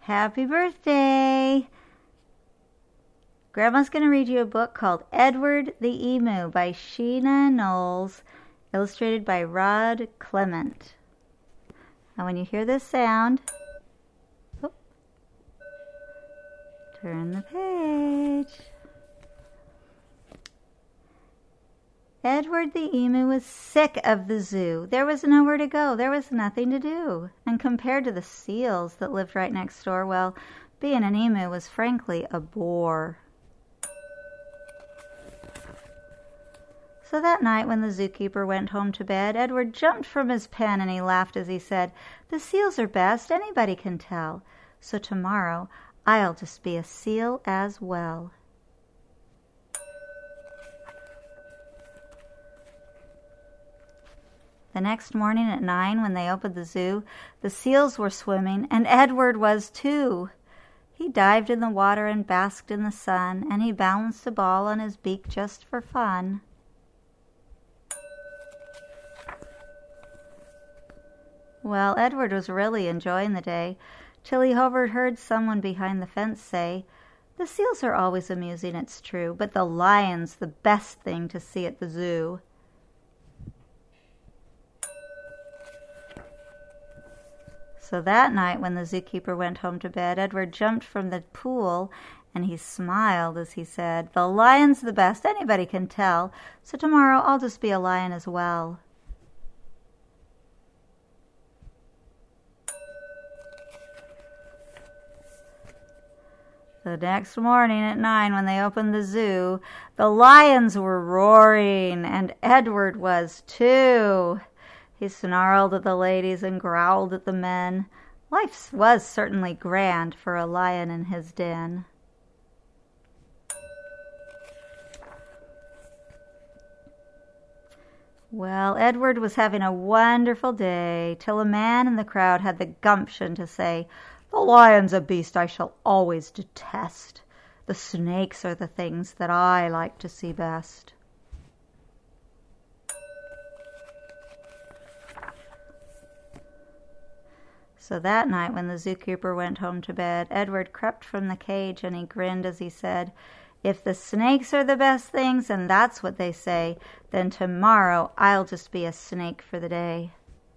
Happy birthday! Grandma's going to read you a book called Edward the Emu by Sheena Knowles, illustrated by Rod Clement. Now when you hear this sound, turn the page. Edward the Emu was sick of the zoo. There was nowhere to go. There was nothing to do. And compared to the seals that lived right next door, well, being an emu was frankly a bore. So that night when the zookeeper went home to bed, Edward jumped from his pen and he laughed as he said, "The seals are best, anybody can tell. So tomorrow I'll just be a seal as well." The next morning at 9, when they opened the zoo, the seals were swimming, and Edward was too. He dived in the water and basked in the sun, and he balanced a ball on his beak just for fun. Well, Edward was really enjoying the day, till he overheard someone behind the fence say, "The seals are always amusing, it's true, but the lion's the best thing to see at the zoo." So that night when the zookeeper went home to bed, Edward jumped from the pool and he smiled as he said, "The lion's the best, anybody can tell, so tomorrow I'll just be a lion as well." The next morning at 9, when they opened the zoo, the lions were roaring, and Edward was too. He snarled at the ladies and growled at the men. Life was certainly grand for a lion in his den. Well, Edward was having a wonderful day, till a man in the crowd had the gumption to say, "The lion's a beast I shall always detest. The snakes are the things that I like to see best." So that night when the zookeeper went home to bed, Edward crept from the cage and he grinned as he said, "If the snakes are the best things, and that's what they say, then tomorrow I'll just be a snake for the day."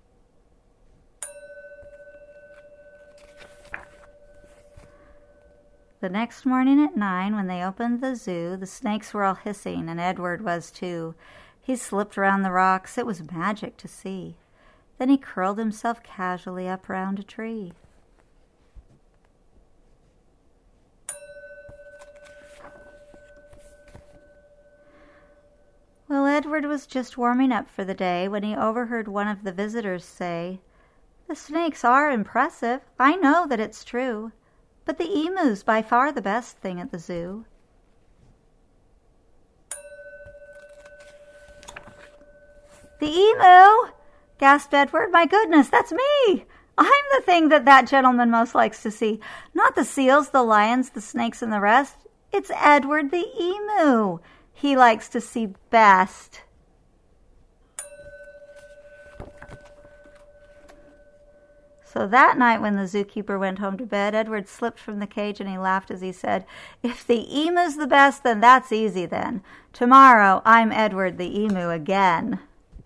The next morning at 9, when they opened the zoo, the snakes were all hissing, and Edward was too. He slipped around the rocks. It was magic to see. Then he curled himself casually up round a tree. Well, Edward was just warming up for the day when he overheard one of the visitors say, "The snakes are impressive. I know that it's true. But the emu's by far the best thing at the zoo." "The emu?" gasped Edward. "My goodness, that's me! I'm the thing that gentleman most likes to see. Not the seals, the lions, the snakes, and the rest. It's Edward the emu he likes to see best." So that night when the zookeeper went home to bed, Edward slipped from the cage and he laughed as he said, "If the emu's the best, then that's easy then. Tomorrow I'm Edward the emu again."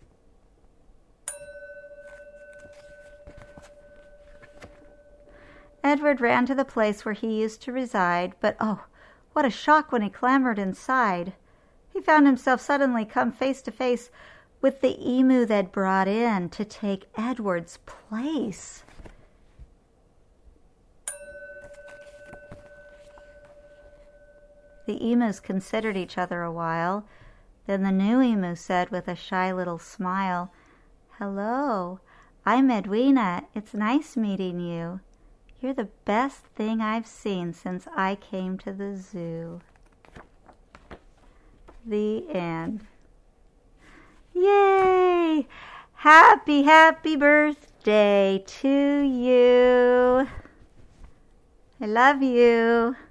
Edward ran to the place where he used to reside, but oh, what a shock when he clambered inside. He found himself suddenly come face to face with the emu they'd brought in to take Edward's place. The emus considered each other a while. Then the new emu said with a shy little smile, "Hello, I'm Edwina. It's nice meeting you. You're the best thing I've seen since I came to the zoo." The end. Yay! Happy, happy birthday to you. I love you.